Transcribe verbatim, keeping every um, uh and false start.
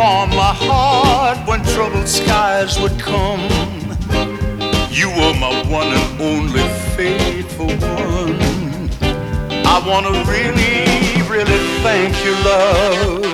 warm my heart when troubled skies would come. You were my one and only faithful one. I wanna really, really thank you, love.